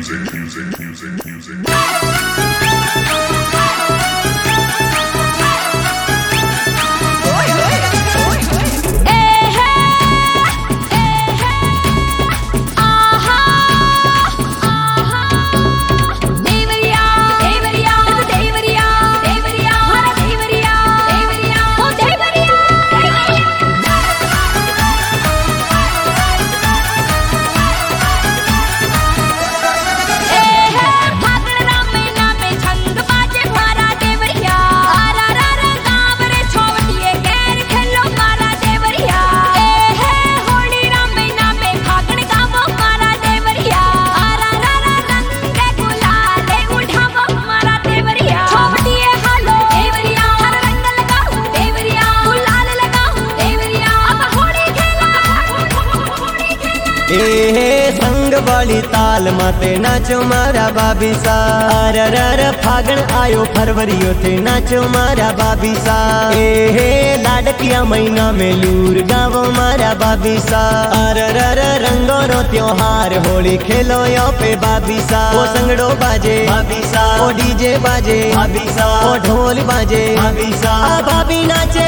संग वाली ताल माते नाचो मारा बाबी सा रर फागण आयो फरवरियो थे नाचो मारा बाबी सा लाडकिया महीना में लूर गावो मारा बाबी सा रर रंगो रो त्योहार होली खेलो यो पे बाबी सा वो संगड़ो बाजे बाबी सा वो डीजे बाजे बाबी सा वो ढोल बाजे बाबी सा बाबी नाचे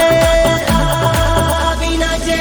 बाबी नाचे।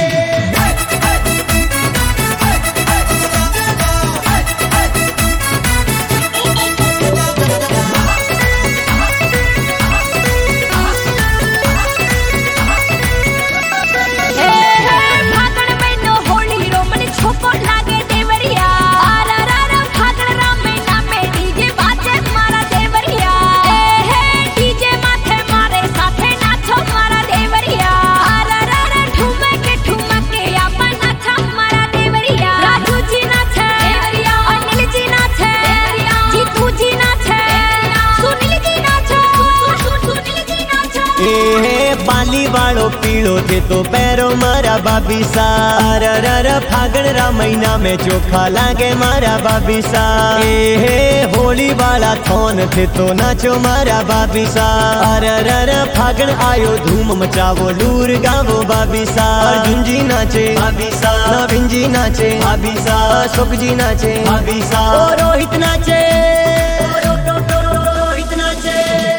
पाली वालो पीड़ो थे तो पैरो मारा बाबी सा रर फागण रा महीना में चोखा लागे मारा बाबी सा होली वाला थोन थे तो नाचो मारा बाबी सा रर फागण आयो धूम मचावो लूर गावो बाबी सा अर्जुन जी नाचे बाबी सा नवीन जी नाचे बाबी सा अशोक जी नाचे बाबी सा रोहित नाचे रोहित नाचे।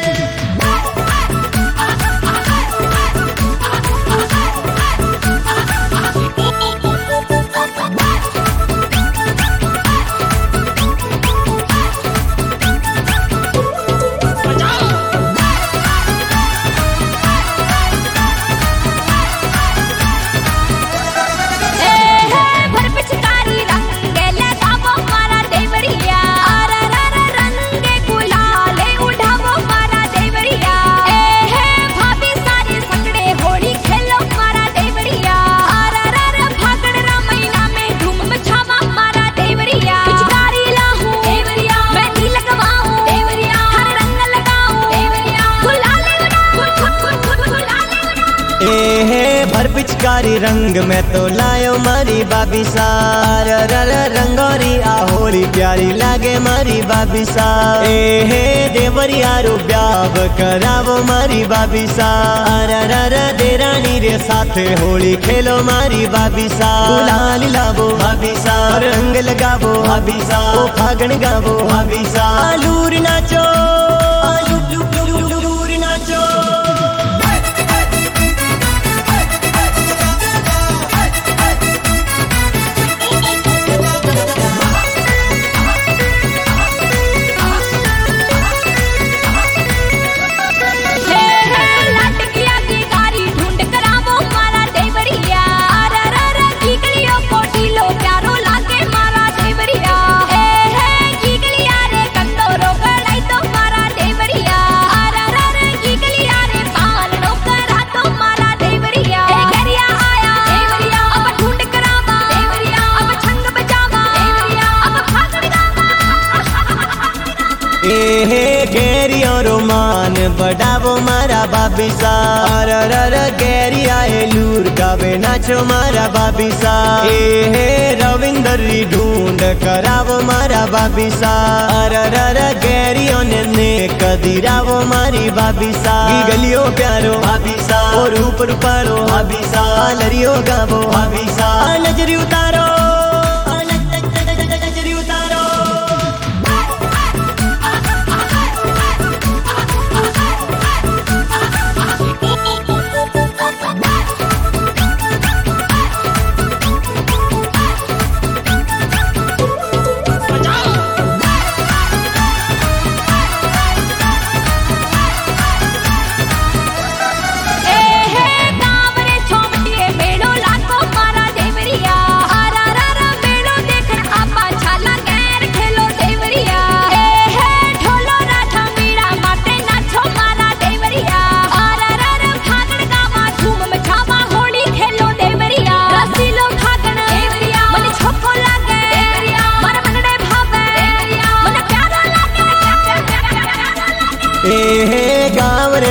भर पिचकारी रंग में तो लायो मारी बाबी सा रर रंगोरी आ होली प्यारी लागे मारी बाबी सा देवरिया रो ब्याव करावो मारी बाबी सा रर देरानी रे साथ होली खेलो मारी बाबी सा गुलाल लावो बाबी सा रंग लगावो बाबी सा ओ फागण गावो बाबी सा लूर नाचो लूर नाचो। गेरियो रोमान बढ़ावो मारा बाबी सा रर गेरिया लूर गावे नाचो मारा बाबी सा रविंदर री ढूंढ करावो मारा बाबी सा रर गेरियो ने कदीरावो मारी बाबी सा गलियो प्यारो बाबी सा और ऊपर पारो बाबी सा लरियो गावो बाबी सा नजरी उतारो नजरी उतारो।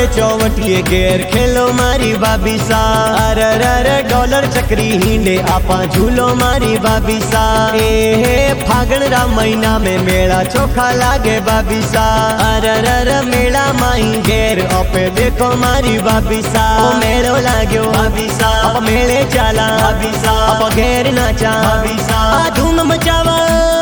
चौवटिए घेर खेलो मारी भाभी सा। अरे डॉलर चक्री हिंडे आपा झूलो मारी भाभी सा। फागण रा महीना में मेला चोखा लागे भाभी सा। अरे मेला माई घेर अपे देखो मारी भाभी सा। मेलो लाग्यो भाभी सा, अब मेले चाला भाभी सा, अब घेर नाचा भाभी सा। धूम मचावा